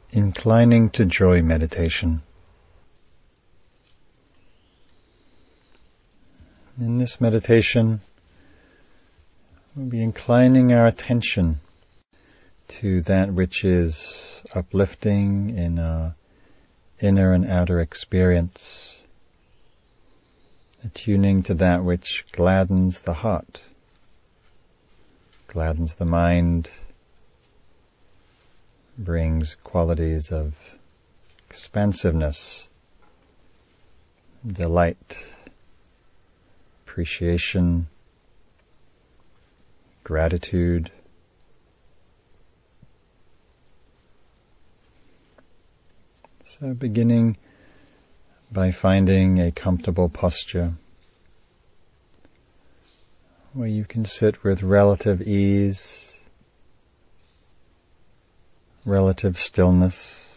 Inclining to joy meditation. In this meditation, we'll be inclining our attention to that which is uplifting in our inner and outer experience, attuning to that which gladdens the heart, gladdens the mind, brings qualities of expansiveness, delight, appreciation, gratitude. So beginning by finding a comfortable posture where you can sit with relative ease, relative stillness.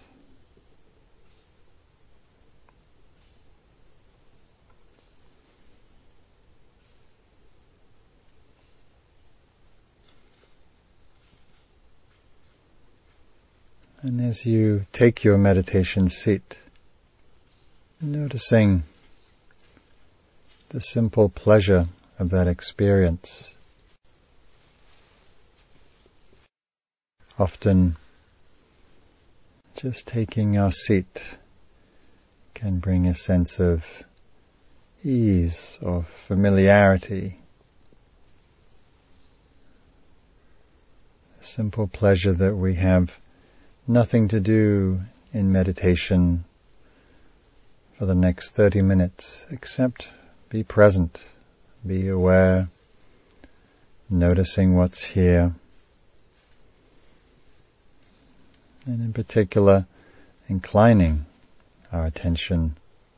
And as you take your meditation seat, noticing the simple pleasure of that experience. Often, just taking our seat can bring a sense of ease or familiarity. A simple pleasure that we have nothing to do in meditation for the next 30 minutes except be present, be aware, noticing what's here. And in particular, inclining our attention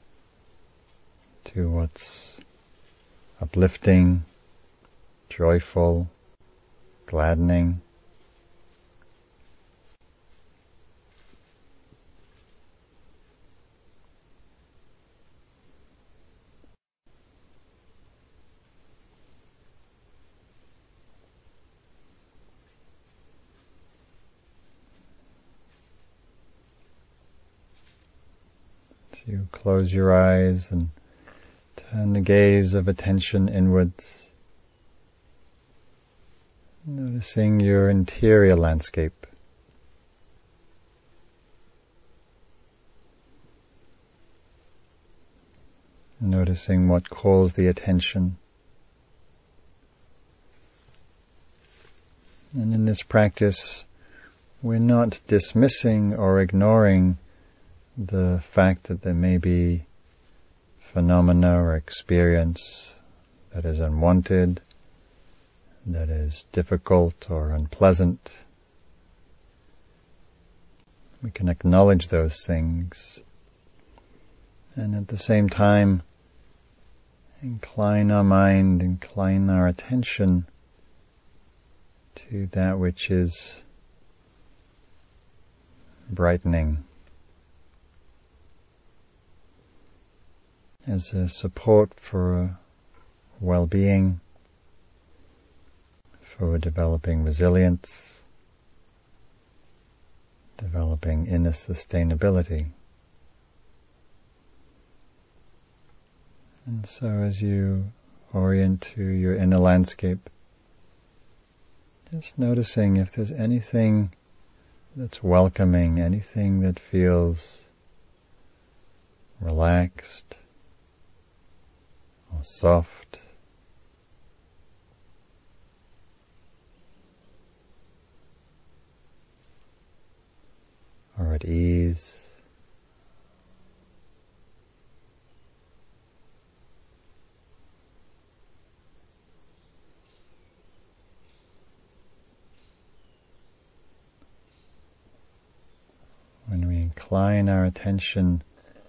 to what's uplifting, joyful, gladdening. So you close your eyes and turn the gaze of attention inwards, noticing your interior landscape. Noticing what calls the attention. And in this practice, we're not dismissing or ignoring the fact that there may be phenomena or experience that is unwanted, that is difficult or unpleasant. We can acknowledge those things and at the same time incline our mind, incline our attention to that which is brightening, as a support for well-being, for developing resilience, developing inner sustainability. And so as you orient to your inner landscape, just noticing if there's anything that's welcoming, anything that feels relaxed, or soft, or at ease. When we incline our attention,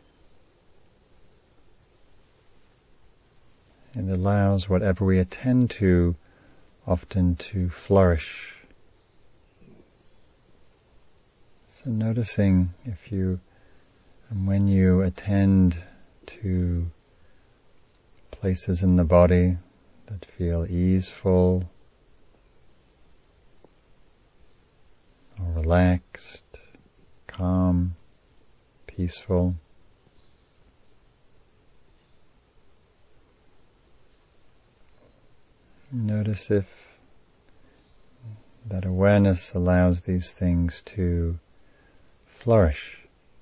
it allows whatever we attend to often to flourish. So noticing if you, and when you attend to places in the body that feel easeful or relaxed, calm, peaceful. Notice if that awareness allows these things to flourish,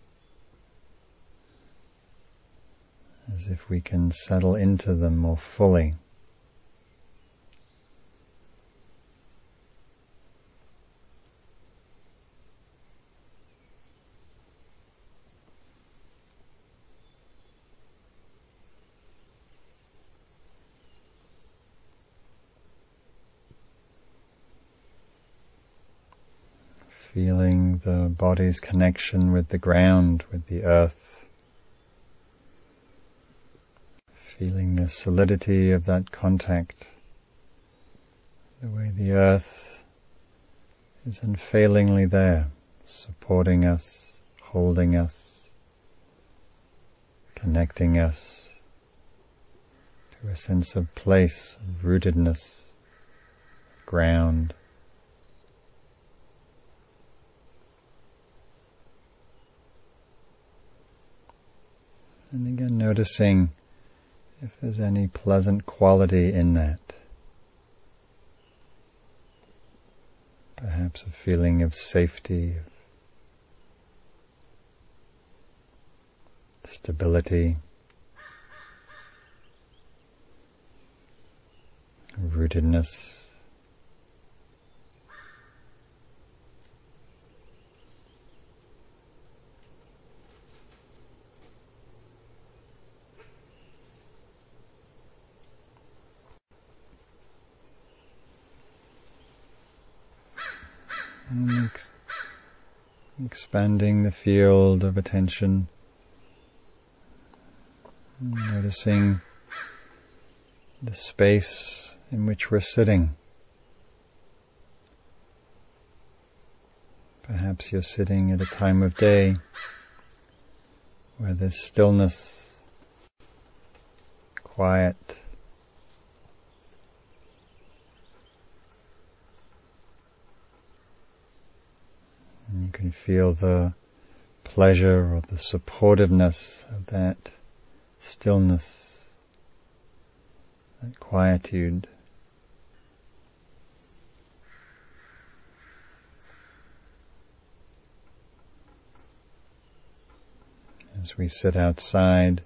as if we can settle into them more fully. Feeling the body's connection with the ground, with the earth. Feeling the solidity of that contact. The way the earth is unfailingly there, supporting us, holding us, connecting us to a sense of place, of rootedness, ground. And again, noticing if there's any pleasant quality in that. Perhaps a feeling of safety, of stability, rootedness. And expanding the field of attention, noticing the space in which we're sitting. Perhaps you're sitting at a time of day where there's stillness, quiet. And you can feel the pleasure or the supportiveness of that stillness, that quietude. As we sit outside,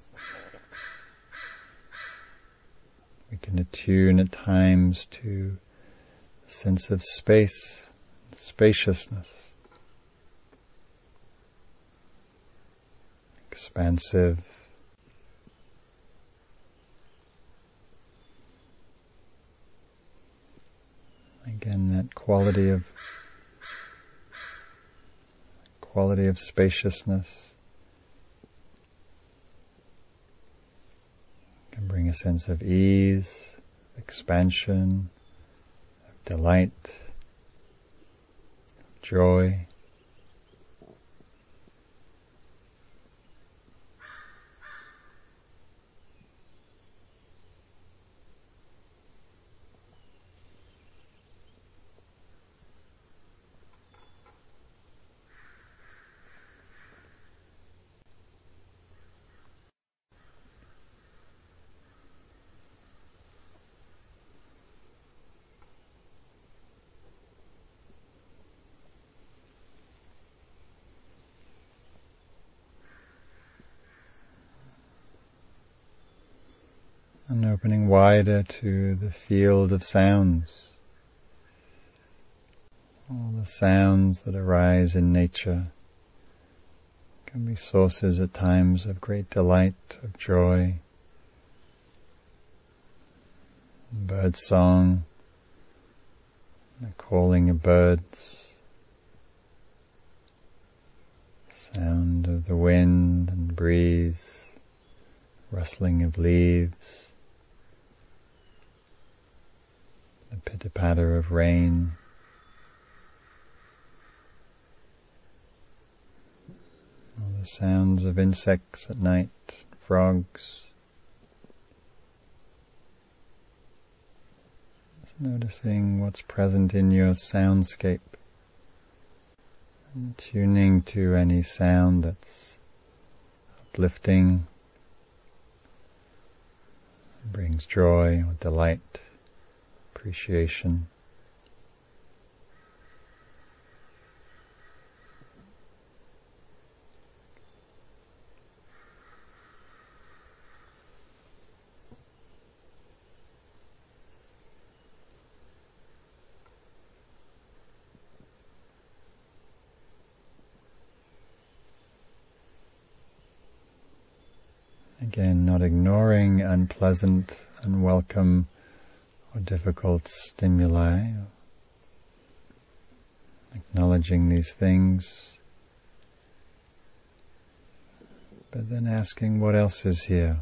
we can attune at times to a sense of space, spaciousness. Expansive, again that quality of spaciousness can bring a sense of ease, expansion, of delight, of joy. And opening wider to the field of sounds. All the sounds that arise in nature can be sources at times of great delight, of joy. Bird song, the calling of birds, sound of the wind and breeze, rustling of leaves, the pitter-patter of rain. All the sounds of insects at night, frogs. Just noticing what's present in your soundscape And tuning to any sound that's uplifting, brings joy or delight, appreciation. Again, not ignoring unpleasant, unwelcome, or difficult stimuli. Acknowledging these things, but then asking what else is here.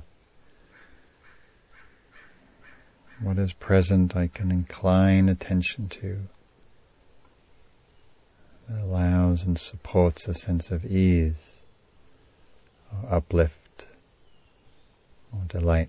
What is present I can incline attention to that allows and supports a sense of ease, or uplift, or delight.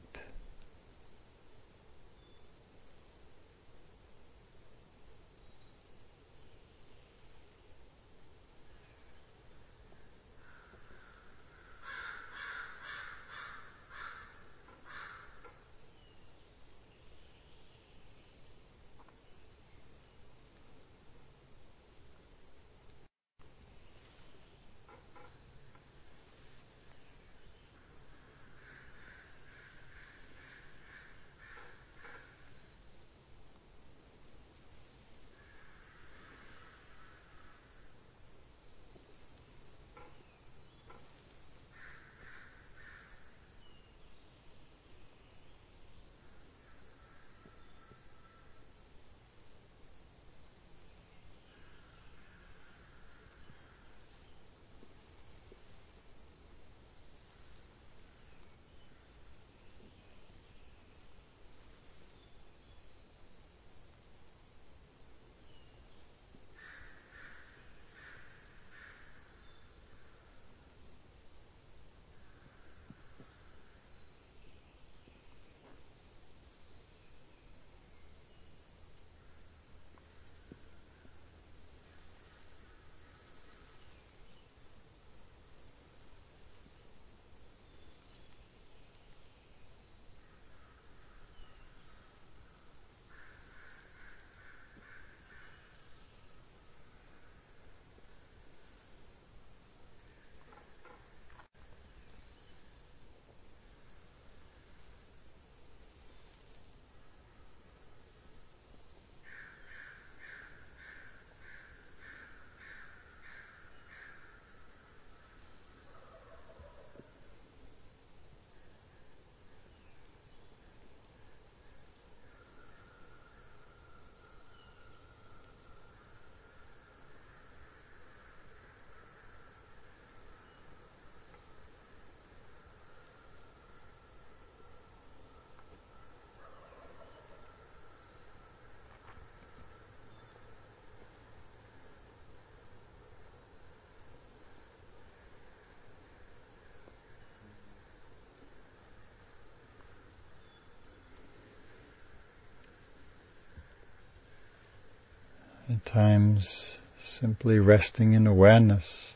At times, simply resting in awareness,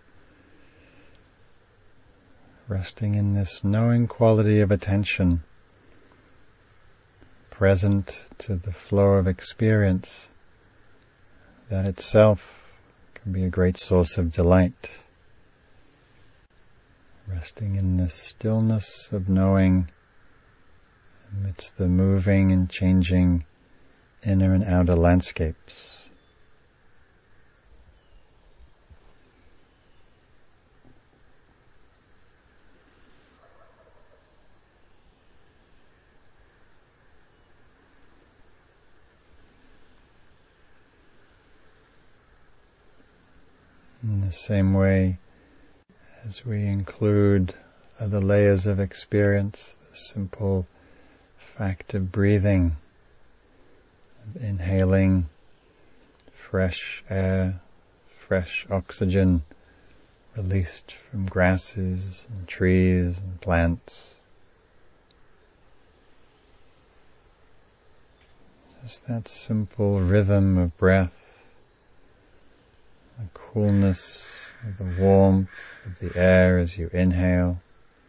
resting in this knowing quality of attention, present to the flow of experience, that itself can be a great source of delight. Resting in this stillness of knowing amidst the moving and changing inner and outer landscapes. In the same way, as we include other layers of experience, the simple fact of breathing, of inhaling fresh air, fresh oxygen released from grasses and trees and plants. Just that simple rhythm of breath, the coolness of the warmth of the air as you inhale,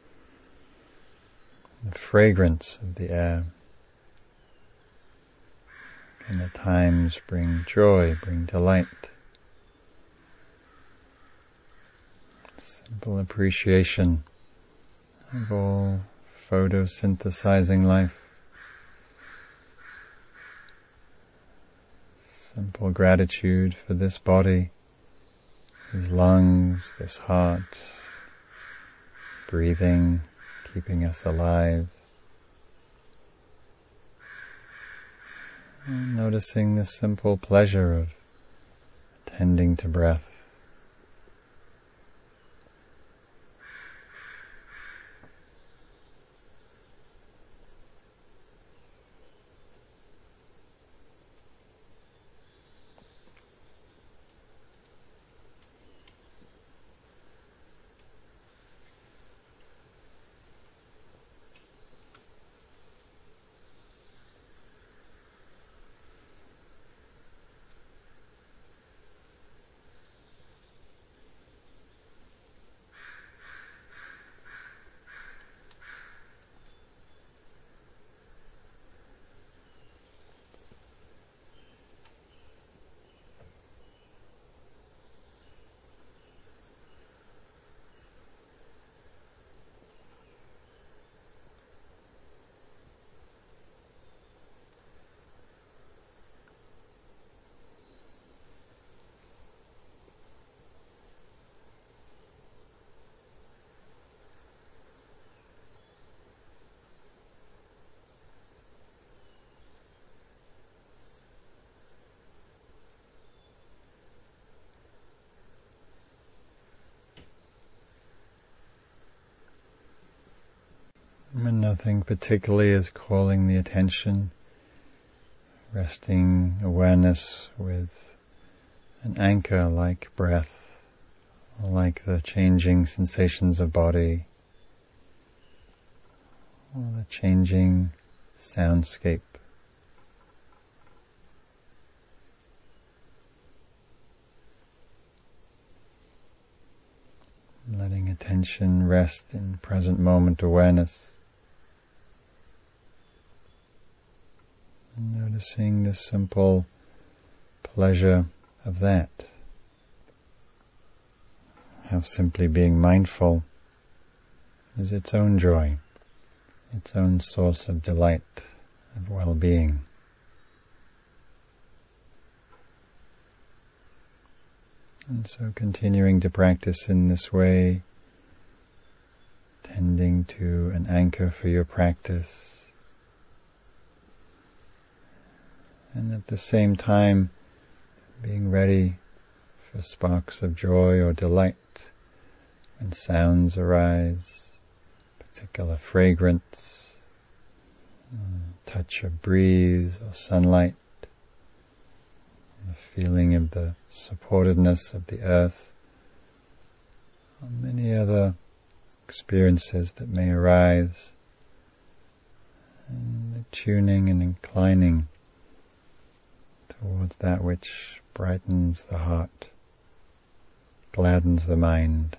the fragrance of the air can at times bring joy, bring delight. Simple appreciation of all photosynthesizing life. Simple gratitude for this body, these lungs, this heart, breathing, keeping us alive. And noticing the simple pleasure of attending to breath. When nothing particularly is calling the attention, resting awareness with an anchor like breath, like the changing sensations of body, or the changing soundscape. Letting attention rest in present moment awareness. And noticing the simple pleasure of that. How simply being mindful is its own joy, its own source of delight, of well-being. And so continuing to practice in this way, tending to an anchor for your practice, and at the same time being ready for sparks of joy or delight when sounds arise, particular fragrance, touch of breeze or sunlight, the feeling of the supportiveness of the earth, or many other experiences that may arise, and tuning and inclining towards that which brightens the heart, gladdens the mind.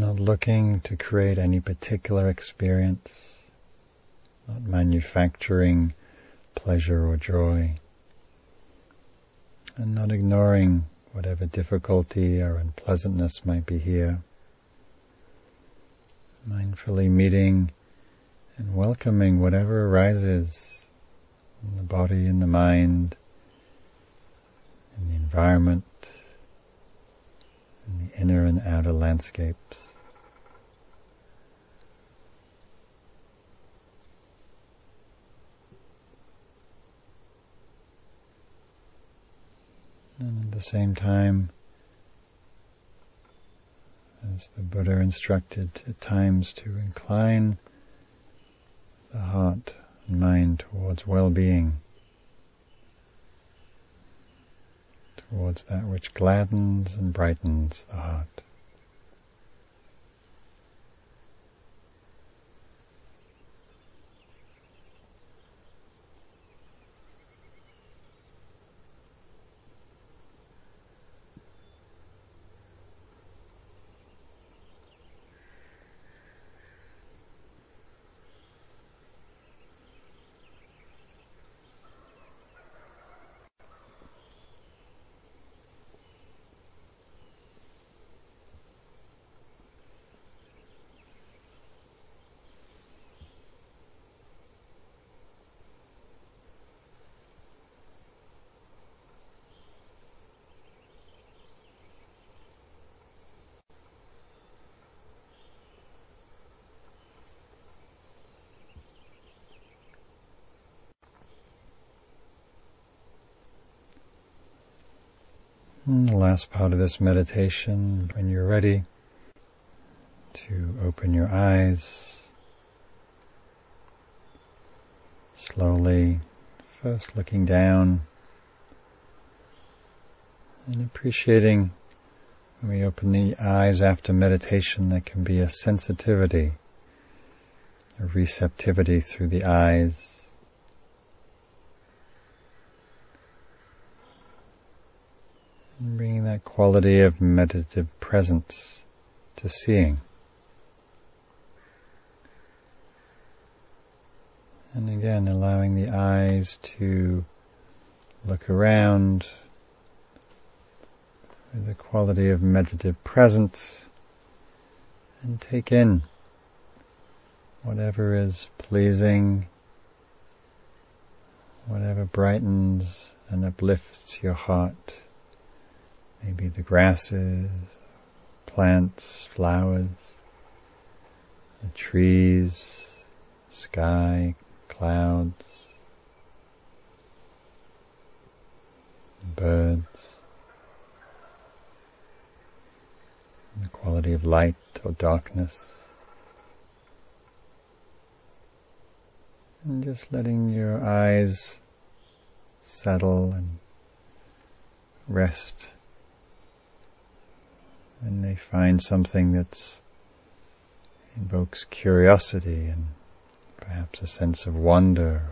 not looking to create any particular experience, not manufacturing pleasure or joy, and not ignoring whatever difficulty or unpleasantness might be here. Mindfully meeting and welcoming whatever arises in the body, in the mind, in the environment, in the inner and outer landscapes. And at the same time, as the Buddha instructed at times, to incline the heart and mind towards well-being, towards that which gladdens and brightens the heart. And the last part of this meditation, when you're ready to open your eyes, slowly, first looking down and appreciating when we open the eyes after meditation, there can be a sensitivity, a receptivity through the eyes. And bringing that quality of meditative presence to seeing. And again, allowing the eyes to look around with the quality of meditative presence and take in whatever is pleasing, whatever brightens and uplifts your heart. Maybe the grasses, plants, flowers, the trees, sky, clouds, birds, the quality of light or darkness. And just letting your eyes settle and rest when they find something that invokes curiosity and perhaps a sense of wonder,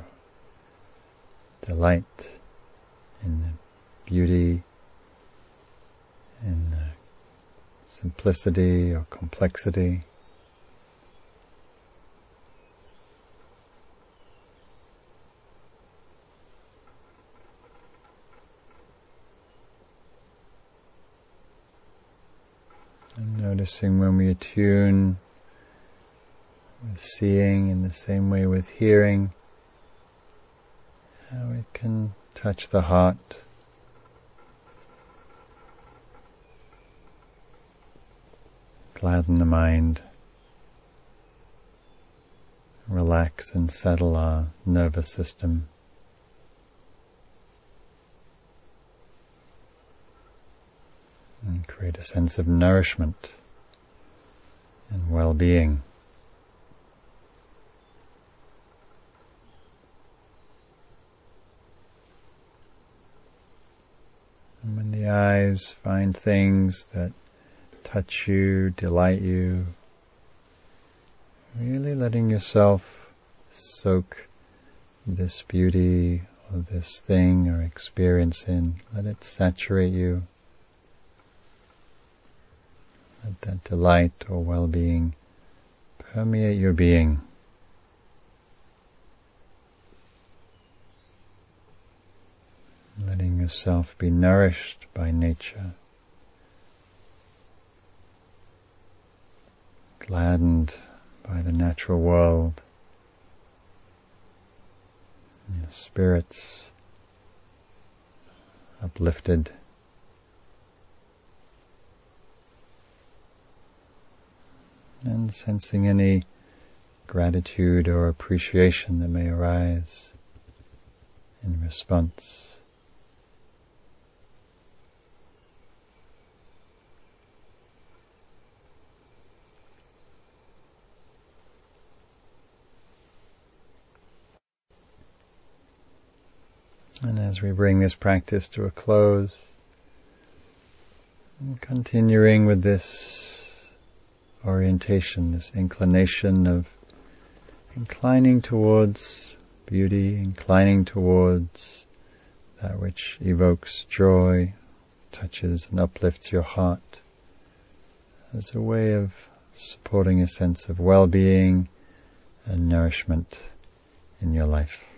delight in the beauty, in the simplicity or complexity. And noticing when we attune with seeing in the same way with hearing, how it can touch the heart, gladden the mind, relax and settle our nervous system. And create a sense of nourishment and well-being. And when the eyes find things that touch you, delight you, really letting yourself soak this beauty or this thing or experience in, let it saturate you. let that delight or well-being permeate your being. Letting yourself be nourished by nature, gladdened by the natural world, your spirits uplifted, and sensing any gratitude or appreciation that may arise in response. And as we bring this practice to a close, and continuing with this orientation, this inclination of inclining towards beauty, inclining towards that which evokes joy, touches and uplifts your heart, as a way of supporting a sense of well-being and nourishment in your life.